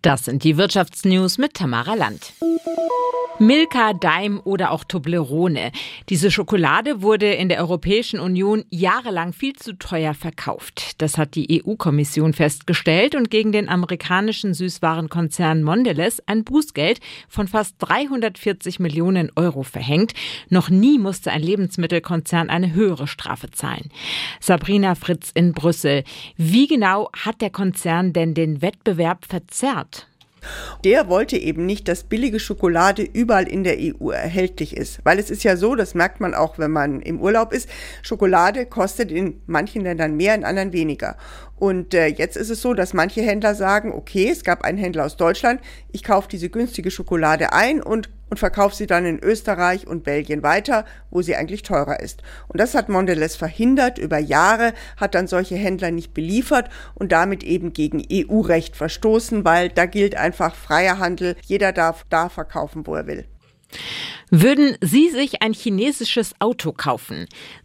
Das sind die Wirtschaftsnews mit Tamara Land. Milka, Daim oder auch Toblerone. Diese Schokolade wurde in der Europäischen Union jahrelang viel zu teuer verkauft. Das hat die EU-Kommission festgestellt und gegen den amerikanischen Süßwarenkonzern Mondelez ein Bußgeld von fast 340 Millionen Euro verhängt. Noch nie musste ein Lebensmittelkonzern eine höhere Strafe zahlen. Sabrina Fritz in Brüssel. Wie genau hat der Konzern denn den Wettbewerb verzerrt? Der wollte eben nicht, dass billige Schokolade überall in der EU erhältlich ist. Weil es ist ja so, das merkt man auch, wenn man im Urlaub ist, Schokolade kostet in manchen Ländern mehr, in anderen weniger. Und jetzt ist es so, dass manche Händler sagen, okay, es gab einen Händler aus Deutschland, ich kaufe diese günstige Schokolade ein und verkaufe sie dann in Österreich und Belgien weiter, wo sie eigentlich teurer ist. Und das hat Mondelez verhindert. Über Jahre hat dann solche Händler nicht beliefert und damit eben gegen EU-Recht verstoßen, weil da gilt einfach freier Handel. Jeder darf da verkaufen, wo er will. Würden Sie sich ein chinesisches Auto kaufen?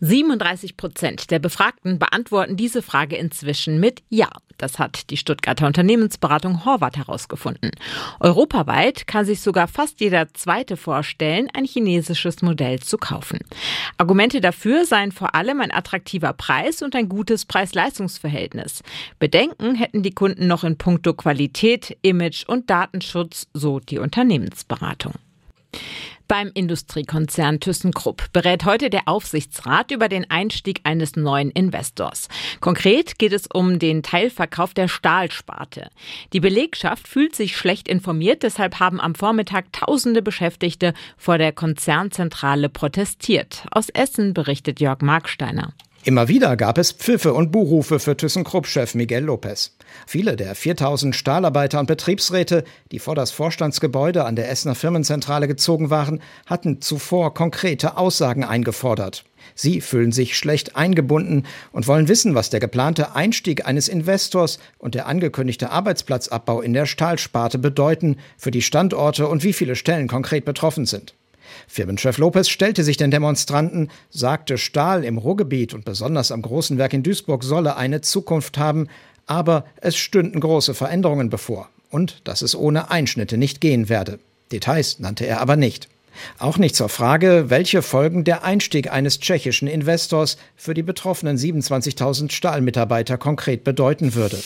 37% der Befragten beantworten diese Frage inzwischen mit Ja. Das hat die Stuttgarter Unternehmensberatung Horvath herausgefunden. Europaweit kann sich sogar fast jeder Zweite vorstellen, ein chinesisches Modell zu kaufen. Argumente dafür seien vor allem ein attraktiver Preis und ein gutes Preis-Leistungs-Verhältnis. Bedenken hätten die Kunden noch in puncto Qualität, Image und Datenschutz, so die Unternehmensberatung. Beim Industriekonzern ThyssenKrupp berät heute der Aufsichtsrat über den Einstieg eines neuen Investors. Konkret geht es um den Teilverkauf der Stahlsparte. Die Belegschaft fühlt sich schlecht informiert, deshalb haben am Vormittag tausende Beschäftigte vor der Konzernzentrale protestiert. Aus Essen berichtet Jörg Marksteiner. Immer wieder gab es Pfiffe und Buhrufe für ThyssenKrupp-Chef Miguel López. Viele der 4000 Stahlarbeiter und Betriebsräte, die vor das Vorstandsgebäude an der Essener Firmenzentrale gezogen waren, hatten zuvor konkrete Aussagen eingefordert. Sie fühlen sich schlecht eingebunden und wollen wissen, was der geplante Einstieg eines Investors und der angekündigte Arbeitsplatzabbau in der Stahlsparte bedeuten für die Standorte und wie viele Stellen konkret betroffen sind. Firmenchef López stellte sich den Demonstranten, sagte, Stahl im Ruhrgebiet und besonders am großen Werk in Duisburg solle eine Zukunft haben, aber es stünden große Veränderungen bevor und dass es ohne Einschnitte nicht gehen werde. Details nannte er aber nicht. Auch nicht zur Frage, welche Folgen der Einstieg eines tschechischen Investors für die betroffenen 27.000 Stahlmitarbeiter konkret bedeuten würde.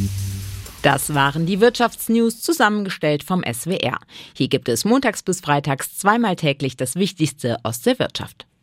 Das waren die Wirtschaftsnews, zusammengestellt vom SWR. Hier gibt es montags bis freitags zweimal täglich das Wichtigste aus der Wirtschaft.